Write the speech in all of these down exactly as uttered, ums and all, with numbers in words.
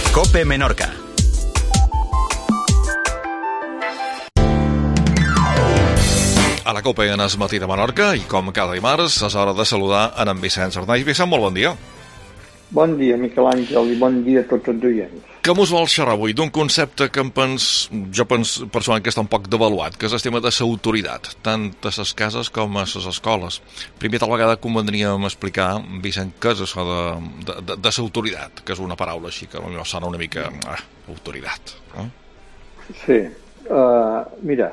COPE Menorca. A la COPE en es matí de Menorca i com cada dimarts és hora de saludar en en Vicenç Arnaiz. Vicent, molt bon dia. Bon dia, Miquel Àngel, i bon dia a tots els oients. Que mos vols xerrar avui d'un concepte que em pens, jo pens personalment que està un poc devaluat, que és el tema de l'autoritat, tant a les cases com a les escoles. Primer, tal vegada convendríem explicar, Vicent, què és això de, de, de, de l'autoritat, que és una paraula així que potser sona una mica... Ah, autoritat. Eh? Sí, uh, mira,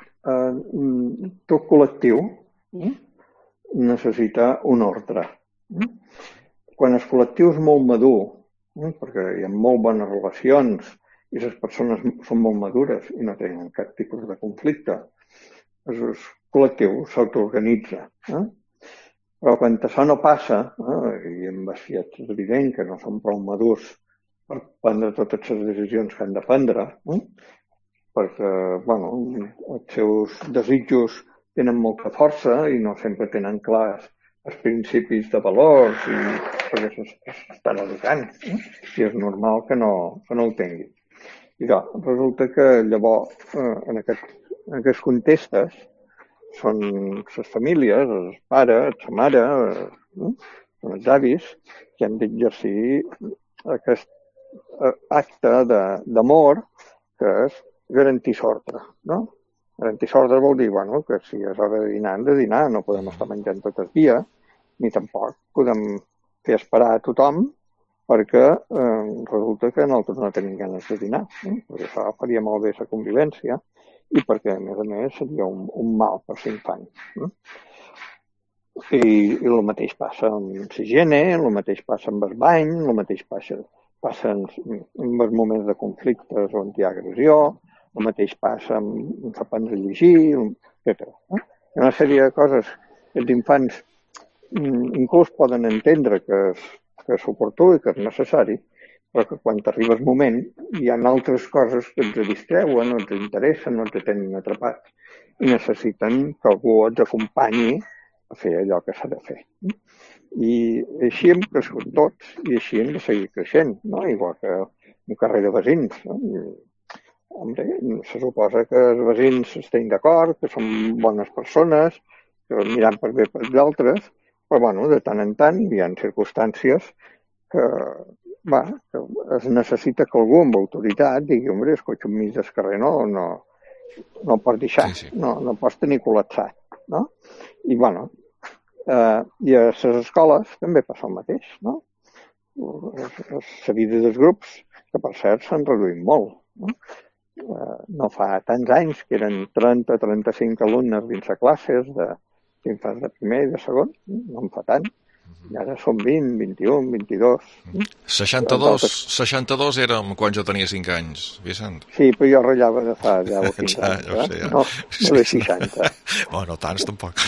uh, tot col·lectiu uh, necessita un ordre. Uh? Quan el col·lectiu és molt madur, eh, perquè hi ha molt bones relacions i les persones són molt madures i no tenen cap tipus de conflicte, el col·lectiu s'autoorganitza. Eh? Però quan això no passa, eh, i amb bestiats és evident que no són prou madurs per prendre totes les decisions que han de prendre, eh? perquè bueno, els seus desitjos tenen molta força i no sempre tenen clars els principis de valors i perquè s'estan educant eh? i és normal que no, que no ho tinguin. I doncs, resulta que llavors eh, en, aquest, en aquests contextes són les famílies, els pares, la mare, eh? són els avis que han d'exercir aquest eh, acte d'amor que és garantir l'ordre, no? Garantir l'ordre vol dir bueno, que si és hora de dinar, hem de dinar, no podem estar menjant tot el dia, ni tampoc podem fer esperar a tothom perquè eh, resulta que nosaltres no tenim ganes de dinar, eh? perquè això faria molt bé la convivència i perquè, a més a més, seria un, un mal per l'infant. Eh? I, I el mateix passa amb l'higiene, el mateix passa amb el bany, el mateix passa, passa en, en els moments de conflictes on hi ha agressió, el mateix passa amb, amb aprendre a llegir, etcètera. Eh? Hi ha una sèrie de coses que els infants inclús poden entendre que és, que és oportú i que és necessari, però que quan arriba el moment hi ha altres coses que ens distreuen, no ens interessen, no ens tenen atrapats i necessiten que algú els acompanyi a fer allò que s'ha de fer. I així hem crescut tots i així hem de seguir creixent, no? Igual que un carrer de veïns. No? Hombre, se suposa que els veïns estiguin d'acord, que són bones persones, que miran per bé per d'altres, però bueno, de tant en tant hi ha circumstàncies que, va, que es necessita que algú amb autoritat digui, home, el cotxe enmig del carrer no, no, no pots deixar, sí, sí. No, no pots tenir col·lapsat, no? I bueno, eh, i a les escoles també passa el mateix, no? La vida dels grups, que per cert s'han reduït molt, no? Eh, no fa tants anys que eren trenta a trenta-cinc alumnes dins a classes de infants de primer i de segon, no en fa tant, i ara són vint, vint-i-un, vint-i-dos. seixanta-dos, seixanta-dos érem quan jo tenia cinc anys, Vicent. Sí, però jo ratllava de fa deu o quinze ja, anys, ja eh? sé, ja. no, no de seixanta. Oh, no tants tampoc.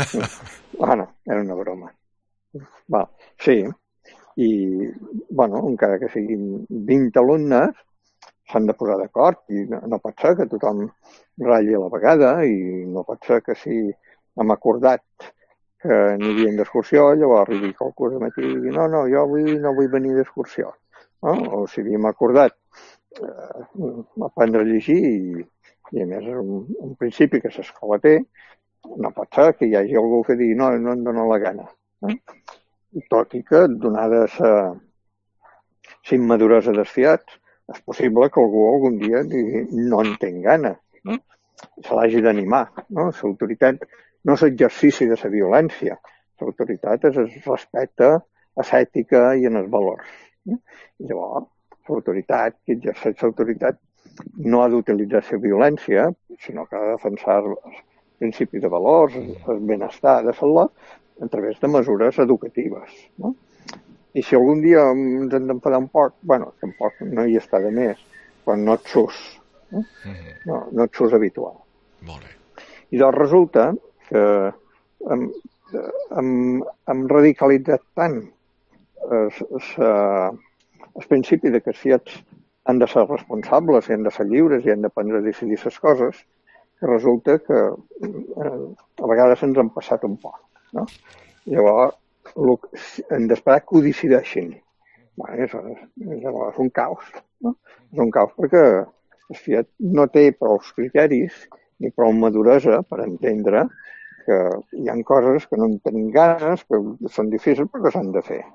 Bueno, era una broma. Va, sí, i bueno, encara que siguin vint alumnes, s'han de posar d'acord i no, no pot ser que tothom ratlli a la vegada i no pot ser que si hem acordat que aniríem d'excursió, llavors arribi qualcú de matí i digui no, no, jo avui no vull venir d'excursió. No? O si havíem acordat eh, aprendre a llegir i, i a més un, un principi que l'escola té, no pot ser que hi hagi algú que digui no, no em dóna la gana. Eh? Tot i que, donada la immaduresa dels fiats, és possible que algú algun dia digui no en tinc gana. No? Se l'hagi d'animar. No? L'autoritat no és l'exercici de la violència. L'autoritat és el respecte a l'ètica i en els valors. I llavors, l'autoritat, qui exerceix l'autoritat, no ha d'utilitzar la violència, sinó que ha de defensar els principis de valors, el benestar de la a través de mesures educatives. No? I si algun dia ens hem d'enfadar un poc, bueno, tampoc no hi està de més, però no et sus. No, no, no et sus habitual. Molt bé. I doncs resulta que hem, hem, hem radicalitzat tant el, el, el principi de que els fiats han de ser responsables i han de ser lliures i han d'aprendre a decidir les coses, que resulta que eh, a vegades ens han passat un poc. No? Llavors, hem d'esperar que ho decideixin. Bueno, és, és, és un caos. No? És un caos perquè el fiat no té prou criteris ni prou maduresa per entendre que hi ha coses que no en tenim ganes, que són difícils perquè s'han de fer.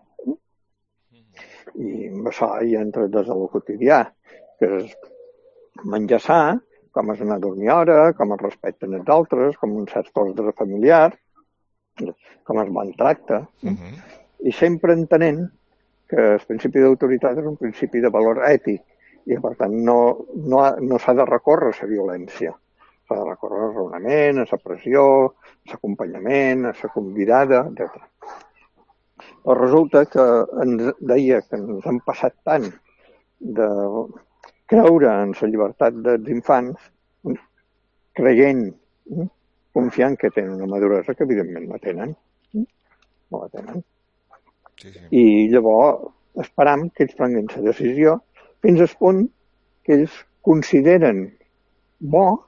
I amb això hi entra des de lo quotidià, que és menjar sa, com és anar a dormir a hora, com es respecten els altres, com un cert ordre familiar, com es bon tracte, uh -huh. i sempre entenent que el principi d'autoritat és un principi de valor ètic i, per tant, no, no, ha, no s'ha de recórrer a la violència. S'ha de recórrer al raonament, a la pressió, a l'acompanyament, a la convidada, etcètera. Però resulta que ens deia que ens han passat tant de creure en la llibertat dels infants, creient, confiant que tenen una maduresa que evidentment no tenen. No la tenen. Sí, sí. I llavors esperam que ells prenguin la decisió fins al punt que ells consideren bo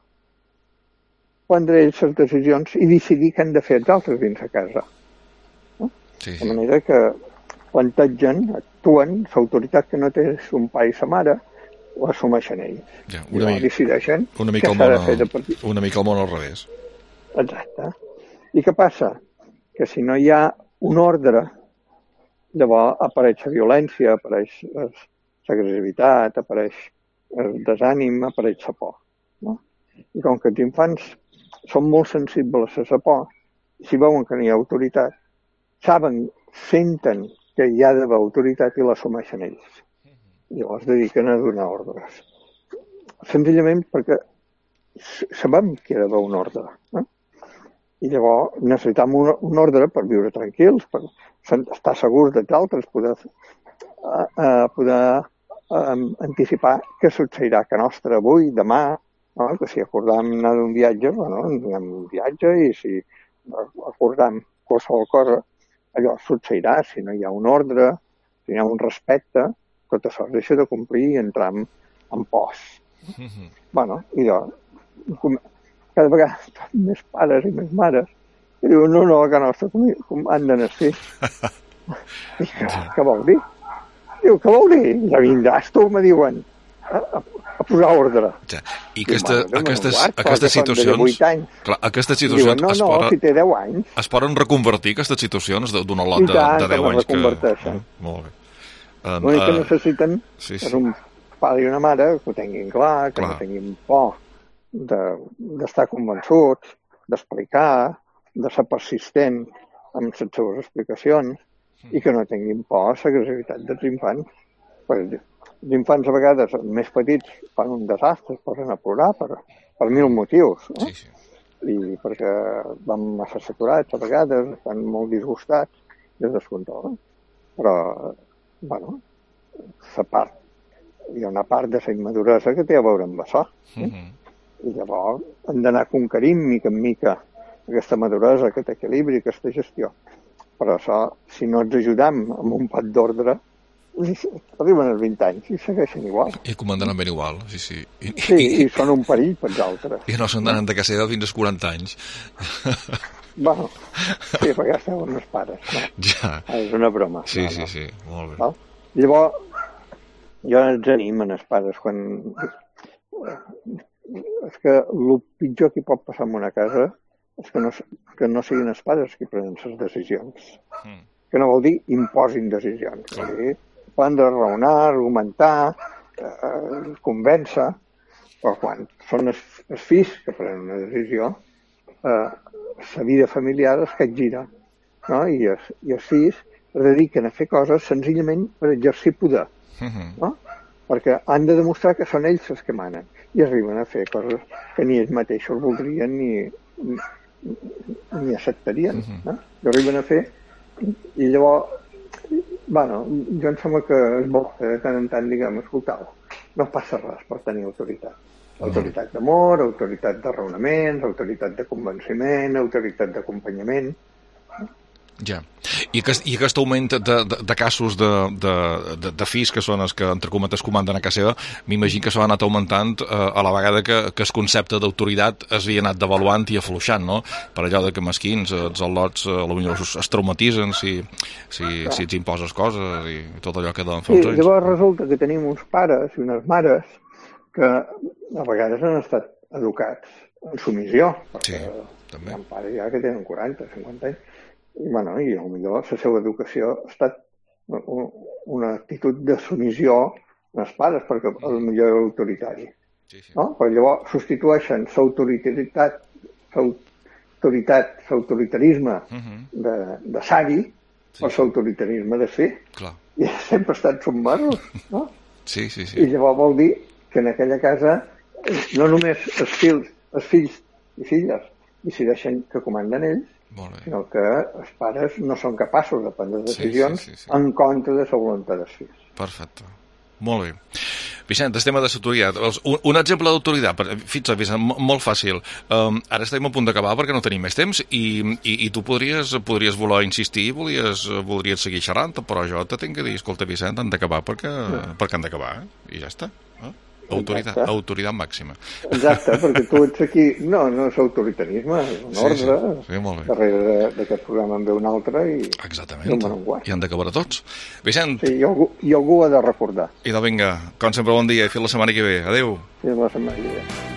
prendre ells les decisions i decidir què han de fer els altres dins a casa. No? Sí, sí. De manera que plantegen, actuen, l'autoritat que no té son pare i sa mare, ho assumeixen ells. Ja, una, I mica, decideixen una, mica què s'ha de fer de partir. Una mica el món al revés. Exacte. I què passa? Que si no hi ha un ordre, llavors apareix la violència, apareix l'agressivitat, apareix el desànim, apareix la por. No? I com que els infants són molt sensibles a la por, si veuen que no hi ha autoritat, saben, senten que hi ha d'haver autoritat i l'assumeixen ells. Llavors dediquen a donar ordres. Senzillament perquè sabem que hi ha d'haver un ordre. No? I llavors necessitem un, un ordre per viure tranquils, per estar segurs dels altres, poder, uh, uh, poder uh, anticipar què succeirà que nostre avui, demà, no? Que si acordam anar d'un viatge, bueno, anem un viatge, i si acordam qualsevol cosa, allò succeirà. Si no hi ha un ordre, si hi ha un respecte, tot això es deixa de complir i entrar en, en pors. Mm-hmm. Bueno, i jo, cada vegada més pares i més mares que diuen, no, no, a casa nostra com, com han d'anar així. què, què vol dir? Diu, què vol dir? Ja vindràs tu, me diuen, a, a, a posar ordre. Ja. I aquesta, I, aquestes, guard, aquestes situacions... Clar, aquestes situacions... Diuen, no, no, poden, si té deu anys... Es poden reconvertir, aquestes situacions, d'una lot de, de deu anys que... reconverteixen. Que... Molt bé. Um, L'únic que uh, necessiten sí, sí. és un pare i una mare que ho tinguin clar, que clar. no tinguin por d'estar de, convençuts, d'explicar, de ser persistent amb les seves explicacions mm. i que no tinguin por a l'agressivitat dels infants. Perquè els infants a vegades més petits fan un desastre, es posen a plorar per, per mil motius. No? Sí, sí. I perquè van massa saturats a vegades, estan molt disgustats i es descontrolen. Però bueno, la part, hi ha una part de la immaduresa que té a veure amb això. Eh? Mm-hmm. I llavors hem d'anar conquerint mica en mica aquesta maduresa, aquest equilibri, aquesta gestió. Però això, si no ens ajudem amb un pat d'ordre, arriben als vint anys i segueixen igual. I comanden ben igual, sí, sí. I, sí, i, i són un perill pels altres. I no se'n donen de casa seva fins als quaranta anys. Bueno, sí, perquè esteu amb els pares. No? Ja. És una broma. Sí, no, sí, no. sí, molt bé. Val? Llavors, jo els animo als pares quan... És que el pitjor que pot passar en una casa és que no, que no siguin els pares qui prenen les decisions. Mm. Que no vol dir imposin decisions. Vol dir prendre, raonar, argumentar, eh, convèncer, però quan són els, els fills que prenen una decisió, eh, la vida familiar es capgira, no? I, els, i els fills es dediquen a fer coses senzillament per exercir poder, mm-hmm. no? Perquè han de demostrar que són ells els que manen i arriben a fer coses que ni ells mateixos voldrien ni, ni, ni acceptarien, mm-hmm. no? I arriben a fer i llavors, bueno, jo em sembla que és bo que de tant en tant diguem, escoltau, no passa res per tenir autoritat. Autoritat d'amor, autoritat de raonament, autoritat de convenciment, autoritat d'acompanyament. Ja. I aquest, i aquest augment de, de, de casos de, de, de, de fills, que són els que, entre cometes, comanden a casa seva, m'imagino que s'ha anat augmentant eh, a la vegada que, que el concepte d'autoritat es havia anat devaluant i afluixant, no? Per allò de que mesquins, els al·lots, eh, potser es, es traumatitzen si, si, si ets imposes coses i tot allò que deuen fer sí, uns anys. Llavors resulta que tenim uns pares i unes mares que a vegades han estat educats en submissió, perquè Sí, també. hi ha pares ja que tenen quaranta, cinquanta anys, i, bueno, i potser la seva educació ha estat una actitud de submissió als pares, perquè potser era autoritari. Sí, sí. No? Però llavors substitueixen l'autoritat, l'autoritat, l'autoritarisme Uh-huh. de, de Sari Sí, per l'autoritarisme de fer. Clar. I sempre estan submersos, no? Sí, sí, I sí. llavors vol dir que en aquella casa no només els fills, els fills i filles decideixen que comanden ells, Molt bé. sinó que els pares no són capaços de prendre Sí, decisions sí, sí, sí. en contra de la voluntat dels fills. Perfecte. Molt bé. Vicent, el tema de l'autoritat. Un, un exemple d'autoritat, per- fixa't, Vicent, mo- molt fàcil. Um, ara estem a punt d'acabar perquè no tenim més temps i, i, i tu podries, podries voler insistir, volies, voldries seguir xerrant, però jo te tinc que dir, escolta, Vicent, han d'acabar perquè, perquè han d'acabar, eh? I ja està. Eh? Autoritat, Exacte. autoritat màxima. Exacte, perquè tu ets aquí... No, no és autoritarisme, és un Sí, ordre. sí, sí, molt bé. Darrere de- d'aquest programa en ve un altre i... Exactament. I un bon guany. I han d'acabar a tots. Vicent, Sí, i algú, i algú ha de recordar. i de vinga, com sempre, bon dia i fins la setmana que ve. Adéu. Fins la setmana que ve.